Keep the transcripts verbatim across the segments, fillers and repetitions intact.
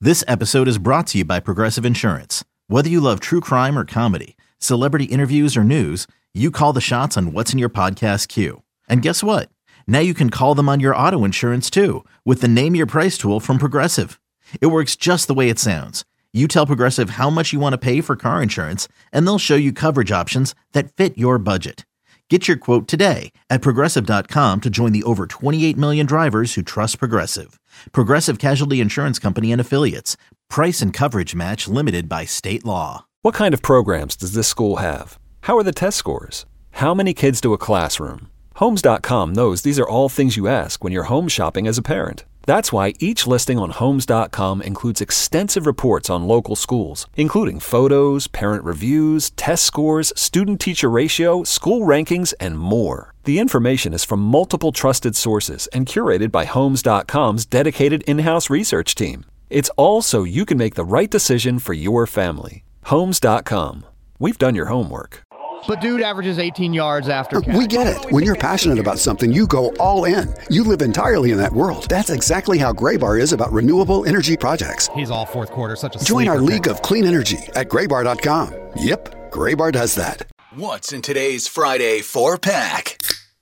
This episode is brought to you by Progressive Insurance. Whether you love true crime or comedy, celebrity interviews or news, you call the shots on what's in your podcast queue. And guess what? Now you can call them on your auto insurance too with the Name Your Price tool from Progressive. It works just the way it sounds. You tell Progressive how much you want to pay for car insurance, and they'll show you coverage options that fit your budget. Get your quote today at Progressive dot com to join the over twenty-eight million drivers who trust Progressive. Progressive Casualty Insurance Company and Affiliates. Price and coverage match limited by state law. What kind of programs does this school have? How are the test scores? How many kids to a classroom? Homes dot com knows these are all things you ask when you're home shopping as a parent. That's why each listing on Homes dot com includes extensive reports on local schools, including photos, parent reviews, test scores, student-teacher ratio, school rankings, and more. The information is from multiple trusted sources and curated by Homes dot com's dedicated in-house research team. It's all so you can make the right decision for your family. Homes dot com. We've done your homework. But dude averages eighteen yards after catch. We get it. When you're passionate about something, you go all in. You live entirely in that world. That's exactly how Graybar is about renewable energy projects. He's all fourth quarter, such a Join our sleeper league pick. of clean energy at graybar dot com. Yep, Graybar does that. What's in today's Friday four-pack?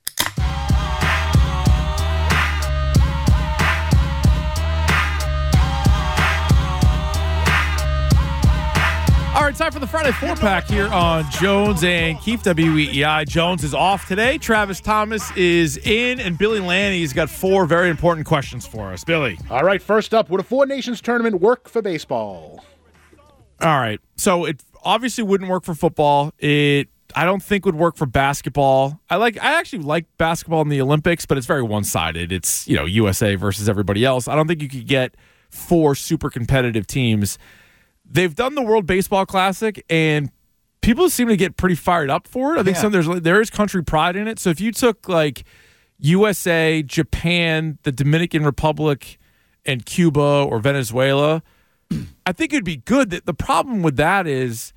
All right, time for the Friday four-pack here on Jones and Keefe, W E E I. Jones is off today. Travis Thomas is in, and Billy Lanny's got four very important questions for us. Billy. All right, first up, would a Four Nations tournament work for baseball? All right, so it obviously wouldn't work for football. It I don't think would work for basketball. I like I actually like basketball in the Olympics, but it's very one-sided. It's, you know, U S A versus everybody else. I don't think you could get four super competitive teams. They've done the World Baseball Classic, and people seem to get pretty fired up for it. I think yeah. some there's there is country pride in it. So if you took like U S A, Japan, the Dominican Republic, and Cuba or Venezuela, I think it'd be good. The, the problem with that is,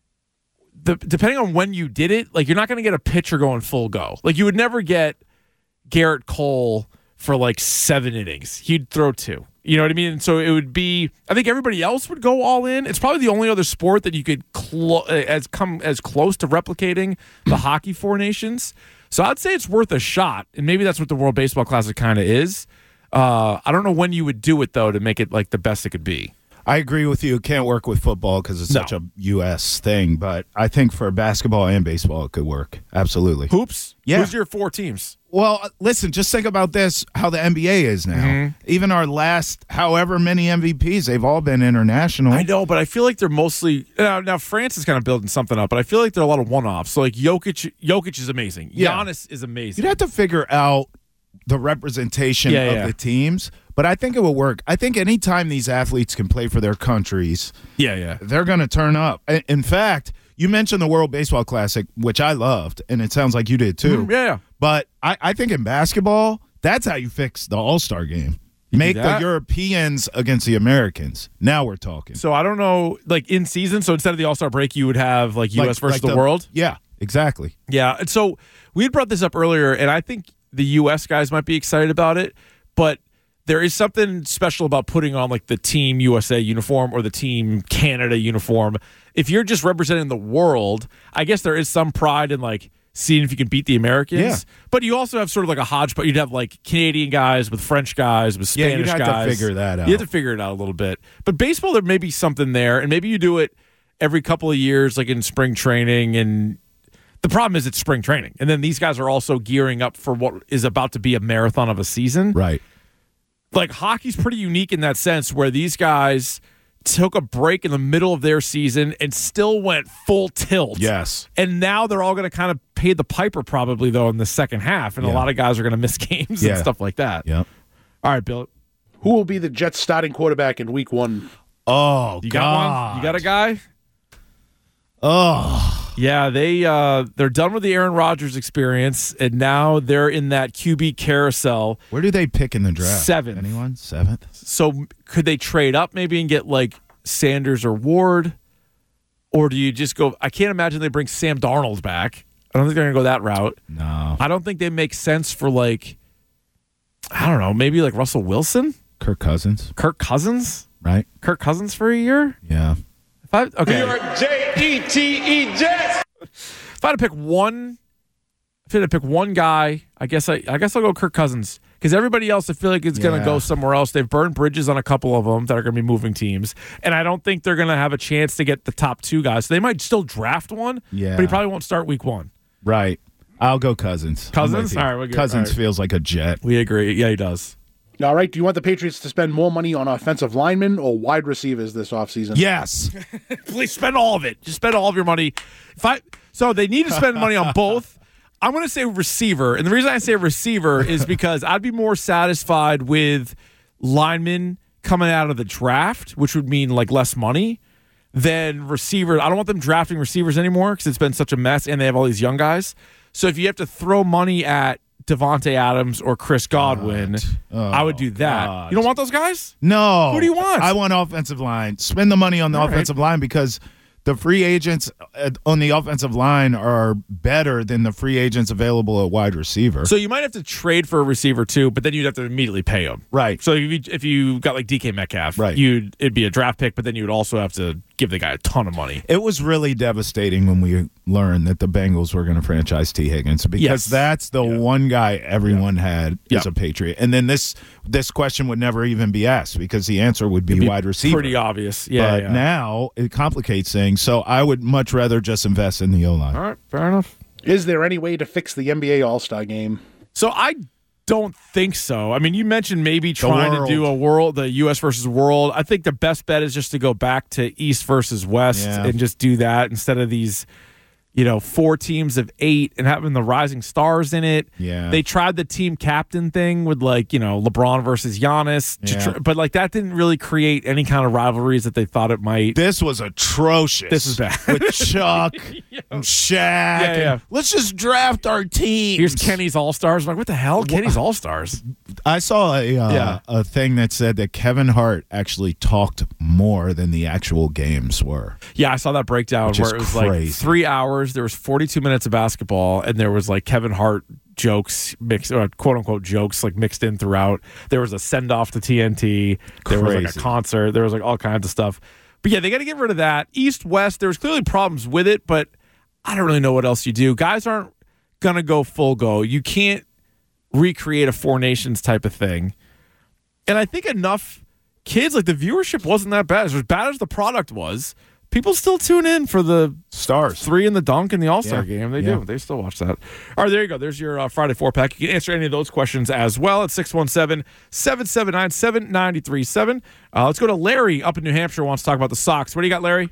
the depending on when you did it, like you're not going to get a pitcher going full go. Like you would never get Garrett Cole for like seven innings. He'd throw two. You know what I mean? And so it would be, I think everybody else would go all in. It's probably the only other sport that you could clo- as come as close to replicating the hockey Four Nations. So I'd say it's worth a shot, and maybe that's what the World Baseball Classic kind of is. Uh, I don't know when you would do it, though, to make it like the best it could be. I agree with you. It can't work with football because it's No. such a U S thing, but I think for basketball and baseball it could work. Absolutely. Hoops? Yeah. Who's your four teams? Well, listen, just think about this, how the N B A is now. Mhm. Even our last however many M V Ps, they've all been international. I know, but I feel like they're mostly uh, now France is kind of building something up, but I feel like they're a lot of one-offs. So like Jokic, Jokic is amazing. Yeah. Giannis is amazing. You'd have to figure out the representation Yeah, of yeah. the teams, but I think it will work. I think anytime these athletes can play for their countries, yeah, yeah. they're going to turn up. I- In fact, you mentioned the World Baseball Classic, which I loved, and it sounds like you did too. Mhm, yeah, yeah. But I, I think in basketball, that's how you fix the All-Star game. You Make do the that? Europeans against the Americans. Now we're talking. So I don't know, like in season, so instead of the All-Star break, you would have like U S Like- versus like the, world? Yeah, exactly. Yeah. And so we had brought this up earlier, and I think the U S guys might be excited about it, but there is something special about putting on like the Team U S A uniform or the Team Canada uniform. If you're just representing the world, I guess there is some pride in like seeing if you can beat the Americans. Yeah. But you also have sort of like a hodgepodge. You'd have like Canadian guys with French guys with Yeah, Spanish you'd have to guys. figure that out. You have to figure it out a little bit. But baseball, there may be something there, and maybe you do it every couple of years, like in spring training. And the problem is it's spring training, and then these guys are also gearing up for what is about to be a marathon of a season. Right. Like hockey's pretty unique in that sense, where these guys took a break in the middle of their season and still went full tilt. Yes. And now they're all going to kind of pay the piper probably, though, in the second half. And Yeah. a lot of guys are going to miss games Yeah. and stuff like that. Yep. All right, Bill. Who will be the Jets starting quarterback in week one? Oh, You God. got one? You got a guy? Oh. Yeah, they, uh, they're done with the Aaron Rodgers experience, and now they're in that Q B carousel. Where do they pick in the draft? Seventh. Anyone? Seventh? So could they trade up maybe and get like Sanders or Ward? Or do you just go – I can't imagine they bring Sam Darnold back. I don't think they're going to go that route. No. I don't think they make sense for like – I don't know, maybe like Russell Wilson? Kirk Cousins. Kirk Cousins? right? Kirk Cousins for a year? Yeah. If I okay. New York J E T E Jets. If I had to pick one, if I had to pick one guy, I guess I, I guess I'll go Kirk Cousins because everybody else I feel like is going to Yeah. go somewhere else. They've burned bridges on a couple of them that are going to be moving teams, and I don't think they're going to have a chance to get the top two guys. So they might still draft one, Yeah. but he probably won't start week one. Right. I'll go Cousins. Cousins? I'm with you. All right, we're good. Cousins All right. feels like a Jet. We agree. Yeah, he does. All right. Do you want the Patriots to spend more money on offensive linemen or wide receivers this offseason? Yes. Please spend all of it. Just spend all of your money. If I so they need to spend money on both. I'm going to say receiver, and the reason I say receiver is because I'd be more satisfied with linemen coming out of the draft, which would mean like less money, than receiver. I don't want them drafting receivers anymore because it's been such a mess, and they have all these young guys. So if you have to throw money at Devontae Adams or Chris Godwin, Oh, I would do that. God. You don't want those guys? No. Who do you want? I want offensive line. Spend the money on the All right. offensive line because the free agents uh, on the offensive line are better than the free agents available at wide receiver. So you might have to trade for a receiver too, but then you'd have to immediately pay him. Right. So if you, if you got like D K Metcalf, Right. you'd it'd be a draft pick, but then you'd also have to give the guy a ton of money. It was really devastating when we learned that the Bengals were going to franchise T. Higgins because Yes. that's the Yeah. one guy everyone had Yeah. as a Patriot. And then this this question would never even be asked because the answer would be, It'd be wide receiver. Pretty obvious. Yeah. but yeah. now it complicates things. So I would much rather just invest in the O-line. All right, fair enough. Is there any way to fix the N B A All-Star game? So I don't think so. I mean, you mentioned maybe trying to world. do a world, the U S versus world. I think the best bet is just to go back to East versus West Yeah. and just do that instead of these, you know, four teams of eight and having the rising stars in it. Yeah. They tried the team captain thing with like, you know, LeBron versus Giannis, to Yeah. tr- but like that didn't really create any kind of rivalries that they thought it might. This was atrocious. This is bad. With Chuck and Shaq. Yeah, and yeah. let's just draft our teams. Here's Kenny's All-Stars. I'm like, what the hell? Kenny's All-Stars. I saw a uh, Yeah. a thing that said that Kevin Hart actually talked more than the actual games were. Yeah, I saw that breakdown Which where is it was crazy. like three hours. There was forty-two minutes of basketball, and there was like Kevin Hart jokes mixed, or quote unquote jokes, like mixed in throughout. There was a send off to T N T. There was like a Crazy. concert. There was like all kinds of stuff. But yeah, they got to get rid of that. East West. There was clearly problems with it, but I don't really know what else you do. Guys aren't gonna go full go. You can't recreate a Four Nations type of thing. And I think enough kids, like the viewership wasn't that bad. As bad as the product was, people still tune in for the Stars. three in the dunk in the All-Star Yeah. game. They Yeah. do. They still watch that. All right, there you go. There's your uh, Friday four-pack. You can answer any of those questions as well at six one seven, seven seven nine, seven nine three seven. Uh, let's go to Larry up in New Hampshire who wants to talk about the Sox. What do you got, Larry?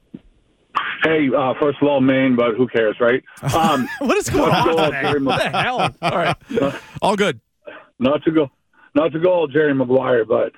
Hey, uh, first of all, Maine, but who cares, right? Um, What is going not to on go all today? Jerry What the Mag- hell? All right. All good. Not to go, not to go all Jerry Maguire, but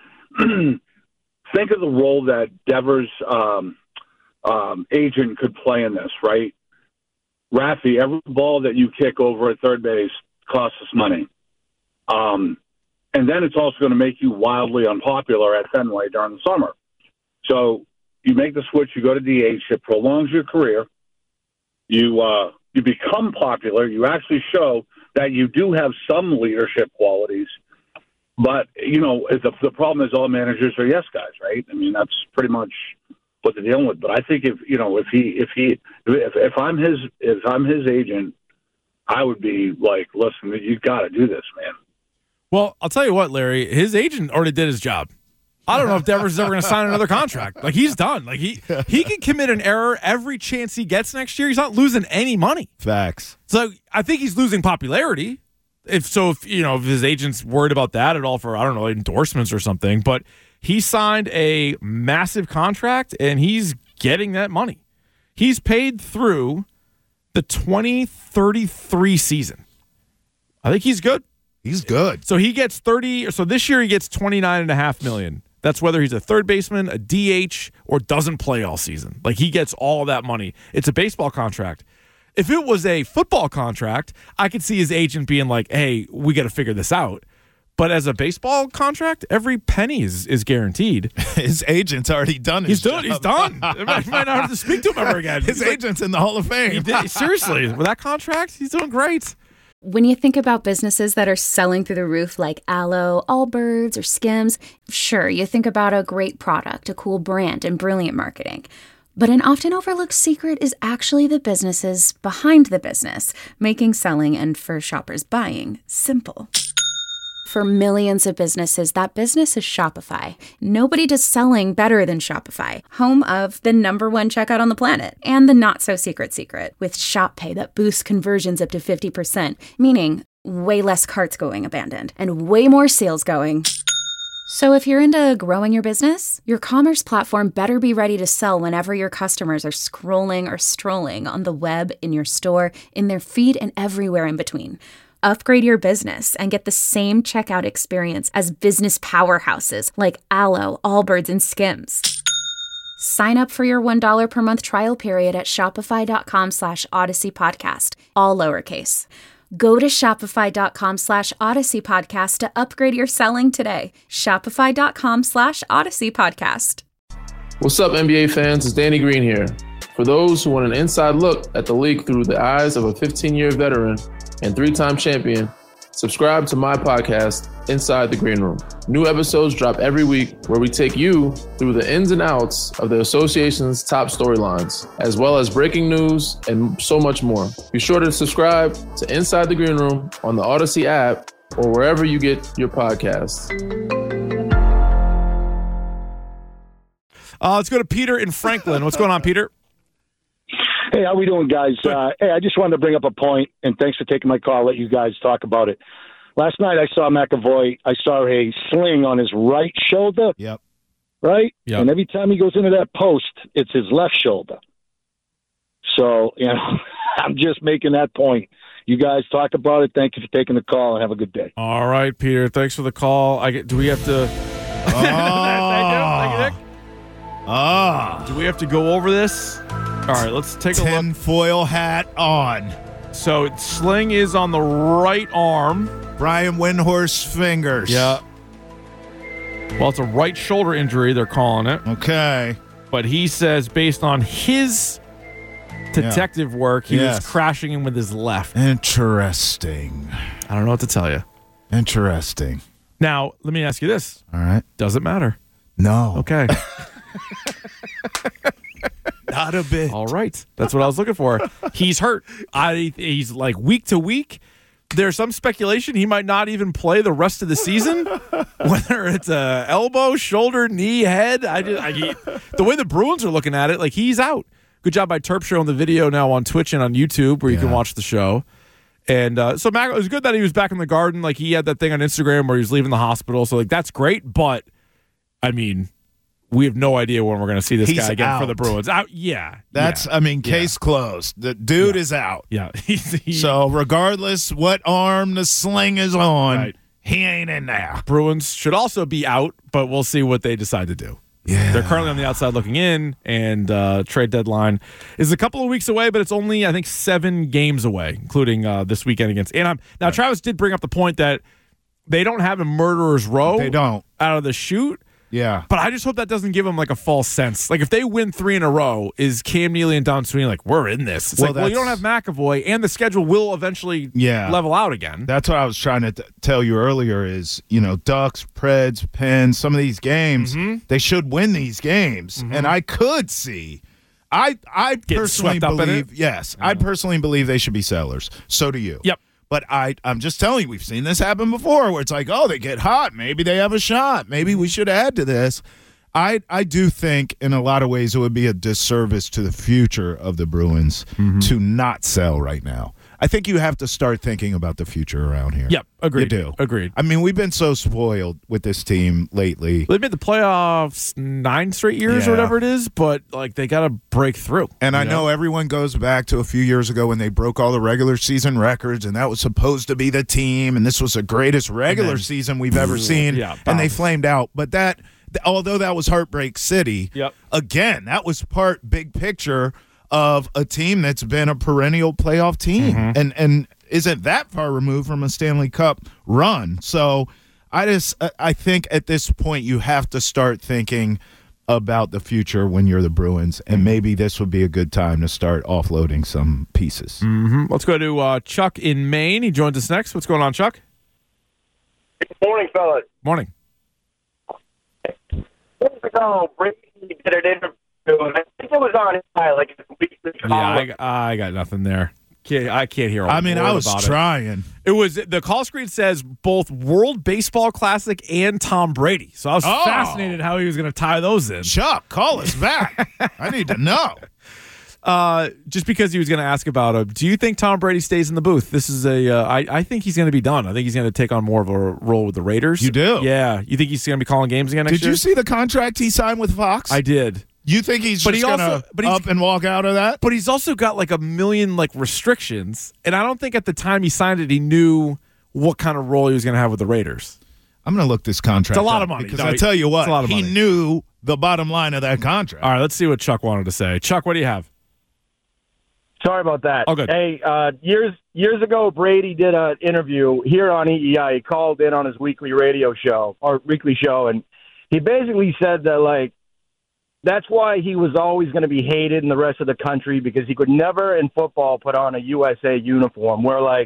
think of the role that Devers' um, um, agent could play in this, right? Rafi, every ball that you kick over at third base costs us money. Um, and then it's also going to make you wildly unpopular at Fenway during the summer. So you make the switch, you go to D H, it prolongs your career. You uh, you become popular. You actually show that you do have some leadership qualities. But, you know, the, the problem is all managers are yes guys, right? I mean, that's pretty much what they're dealing with. But I think if, you know, if he, if he, if, if I'm his, if I'm his agent, I would be like, listen, you got to do this, man. Well, I'll tell you what, Larry, his agent already did his job. I don't know if Devers is ever going to sign another contract. Like, he's done. Like, he he can commit an error every chance he gets next year. He's not losing any money. Facts. So I think he's losing popularity. If so, if you know, if his agent's worried about that at all for, I don't know, endorsements or something, but he signed a massive contract and he's getting that money. He's paid through the twenty thirty-three season. I think he's good. He's good. So he gets thirty, so this year he gets twenty-nine and a half million. That's whether he's a third baseman, a D H, or doesn't play all season. Like, he gets all that money. It's a baseball contract. If it was a football contract, I could see his agent being like, hey, we got to figure this out. But as a baseball contract, every penny is, is guaranteed. His agent's already done his He's done. job. He's done. He might not have to speak to him ever again. His He's like- agent's in the Hall of Fame. he did, seriously, with that contract, he's doing great. When you think about businesses that are selling through the roof like Aloe, Allbirds, or Skims, sure, you think about a great product, a cool brand, and brilliant marketing. But an often overlooked secret is actually the businesses behind the business, making selling and, for shoppers, buying simple. For millions of businesses, that business is Shopify. Nobody does selling better than Shopify, home of the number one checkout on the planet and the not-so-secret secret with Shop Pay that boosts conversions up to fifty percent, meaning way less carts going abandoned and way more sales going. So if you're into growing your business, your commerce platform better be ready to sell whenever your customers are scrolling or strolling on the web, in your store, in their feed, and everywhere in between. Upgrade your business and get the same checkout experience as business powerhouses like Aloe, Allbirds, and Skims. Sign up for your one dollar per month trial period at shopify.com slash Odyssey Podcast, all lowercase. Go to shopify.com slash Odyssey Podcast to upgrade your selling today. Shopify.com slash Odyssey Podcast. What's up, N B A fans? It's Danny Green here. For those who want an inside look at the league through the eyes of a fifteen-year veteran and three-time champion, subscribe to my podcast, Inside the Green Room. New episodes drop every week where we take you through the ins and outs of the association's top storylines, as well as breaking news and so much more. Be sure to subscribe to Inside the Green Room on the Odyssey app or wherever you get your podcasts. Uh, let's go to Peter in Franklin. What's going on, Peter? Hey, how we doing, guys? Uh, hey, I just wanted to bring up a point, and thanks for taking my call. I'll let you guys talk about it. Last night I saw McAvoy. I saw a sling on his right shoulder. Yep. Right? Yep. And every time he goes into that post, it's his left shoulder. So, you know, I'm just making that point. You guys talk about it. Thank you for taking the call, and have a good day. All right, Peter. Thanks for the call. I get, do we have to... Oh. Thank you. Thank you, Nick. Ah. Do we have to go over this? All right, let's take a look. Tinfoil hat on. So sling is on the right arm. Brian Windhorst's fingers. Yeah. Well, it's a right shoulder injury, they're calling it. Okay. But he says based on his detective yeah. work, he yes. was crashing in with his left. Interesting. I don't know what to tell you. Interesting. Now, let me ask you this. All right. Does it matter? No. Okay. Not a bit. All right. That's what I was looking for. He's hurt. I, he's like week to week. There's some speculation he might not even play the rest of the season, whether it's a elbow, shoulder, knee, head. I just, I, he, the way the Bruins are looking at it, like he's out. Good job by Terp showing the video now on Twitch and on YouTube where you yeah. can watch the show. And uh, so Mac, it was good that he was back in the Garden. Like he had that thing on Instagram where he was leaving the hospital. So like that's great. But I mean, we have no idea when we're going to see this He's guy again out. for the Bruins. Out, yeah. That's, yeah, I mean, case yeah. closed. The dude yeah. is out. Yeah. he, so regardless what arm the sling is on, right. he ain't in there. Bruins should also be out, but we'll see what they decide to do. Yeah. They're currently on the outside looking in, and uh, trade deadline is a couple of weeks away, but it's only, I think, seven games away, including uh, this weekend against Anaheim. Now, right. Travis did bring up the point that they don't have a murderer's row they don't. out of the chute. Yeah. But I just hope that doesn't give them like a false sense. Like if they win three in a row, is Cam Neely and Don Sweeney like, we're in this? It's well, like, well, you don't have McAvoy, and the schedule will eventually yeah. level out again. That's what I was trying to t- tell you earlier is, you know, Ducks, Preds, Pens, some of these games, mm-hmm. they should win these games. Mm-hmm. And I could see, I I Getting personally swept up in believe, it? yes, Yeah. I personally believe they should be sellers. So do you. Yep. But I, I'm just telling you, we've seen this happen before where it's like, oh, they get hot. Maybe they have a shot. Maybe we should add to this. I I do think in a lot of ways it would be a disservice to the future of the Bruins mm-hmm. to not sell right now. I think you have to start thinking about the future around here. Yep, agreed. You do. Agreed. I mean, we've been so spoiled with this team lately. They've made the playoffs nine straight years yeah. or whatever it is, but like they got to break through. And I know? know everyone goes back to a few years ago when they broke all the regular season records, and that was supposed to be the team, and this was the greatest regular then, season we've ever seen, yeah, and they flamed out. But that, although that was Heartbreak City, yep. again, that was part big picture of a team that's been a perennial playoff team mm-hmm. and and isn't that far removed from a Stanley Cup run. So I just I think at this point you have to start thinking about the future when you're the Bruins, and maybe this would be a good time to start offloading some pieces. Mm-hmm. Let's go to uh, Chuck in Maine. He joins us next. What's going on, Chuck? Good morning, fellas. Morning. Years ago, Brady did an interview, and I think it was on like a week Yeah, I, I got nothing there. Can't, I can't hear. I mean, I was trying. It. it was the call screen says both World Baseball Classic and Tom Brady. So I was oh. fascinated how he was going to tie those in. Chuck, call us back. I need to know. Uh, just because he was going to ask about him. Do you think Tom Brady stays in the booth? This is a. Uh, I, I think he's going to be done. I think he's going to take on more of a role with the Raiders. You do? Yeah. You think he's going to be calling games again next did year? Did you see the contract he signed with Fox? I did. You think he's but just he going to up and walk out of that? But he's also got like a million like restrictions, and I don't think at the time he signed it he knew what kind of role he was going to have with the Raiders. I'm going to look this contract It's a lot up of money. Because no, I tell you what, a lot of he money. knew the bottom line of that contract. All right, let's see what Chuck wanted to say. Chuck, what do you have? Sorry about that. Oh, good. Hey, uh, years years ago, Brady did an interview here on E E I. He called in on his weekly radio show, or weekly show, and he basically said that, like, that's why he was always going to be hated in the rest of the country, because he could never in football put on a U S A uniform. Where like,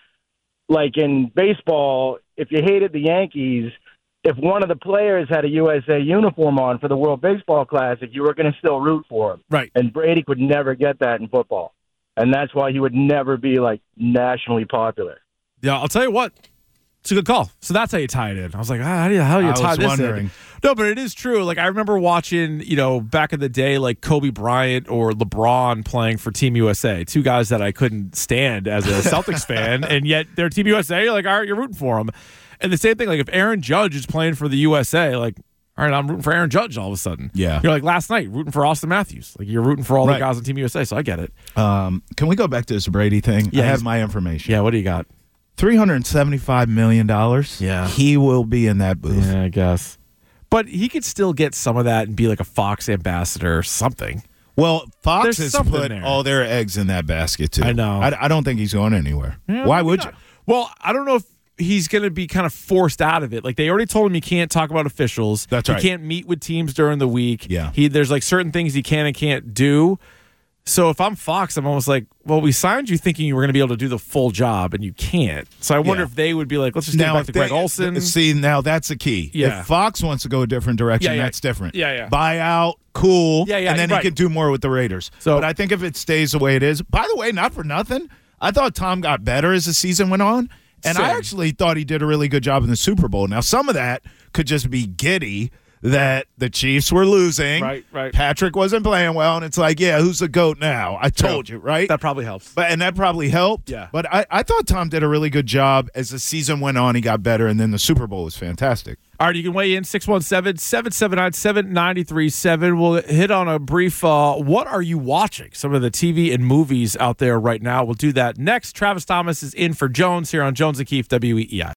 like in baseball, if you hated the Yankees, if one of the players had a U S A uniform on for the World Baseball Classic, you were going to still root for him. Right. And Brady could never get that in football, and that's why he would never be like nationally popular. Yeah, I'll tell you what. It's a good call. So that's how you tie it in. I was like, ah, how do you, how do you I tie was this wondering. in? No, but it is true. Like, I remember watching, you know, back in the day, like Kobe Bryant or LeBron playing for Team U S A, two guys that I couldn't stand as a Celtics fan, and yet they're Team U S A. You're like, all right, you're rooting for them. And the same thing, like if Aaron Judge is playing for the U S A, like, all right, I'm rooting for Aaron Judge all of a sudden. Yeah. You're like last night, rooting for Austin Matthews. Like, you're rooting for all Right. the guys on Team U S A, so I get it. Um, can we go back to this Brady thing? Yeah, I he's- have my information. Yeah, what do you got? three hundred seventy-five million dollars. Yeah. He will be in that booth. Yeah, I guess. But he could still get some of that and be like a Fox ambassador or something. Well, Fox There's has something put there. all their eggs in that basket, too. I know. I, I don't think he's going anywhere. Yeah, Why maybe would not. you? Well, I don't know if he's going to be kind of forced out of it. Like, they already told him he can't talk about officials. That's he right. He can't meet with teams during the week. Yeah. He There's like certain things he can and can't do. So if I'm Fox, I'm almost like, well, we signed you thinking you were going to be able to do the full job, and you can't. So I wonder Yeah. if they would be like, let's just get back if to Greg they- Olson. See, now that's the key. Yeah. If Fox wants to go a different direction, Yeah, yeah. that's different. Yeah, yeah. Buyout, cool. Yeah, yeah, And then right. he could do more with the Raiders. So- but I think if it stays the way it is, by the way, not for nothing, I thought Tom got better as the season went on. And I Same. actually thought he did a really good job in the Super Bowl. Now, some of that could just be giddy that the Chiefs were losing. Right, right. Patrick wasn't playing well, and it's like, yeah, who's the GOAT now? I told you, right? That probably helps. But and that probably helped. Yeah. But I, I thought Tom did a really good job as the season went on. He got better, and then the Super Bowl was fantastic. All right, you can weigh in six one seven, seven seven nine, seven nine three seven. We'll hit on a brief uh, what are you watching? Some of the T V and movies out there right now. We'll do that next. Travis Thomas is in for Jones here on Jones and Keefe, W E E I.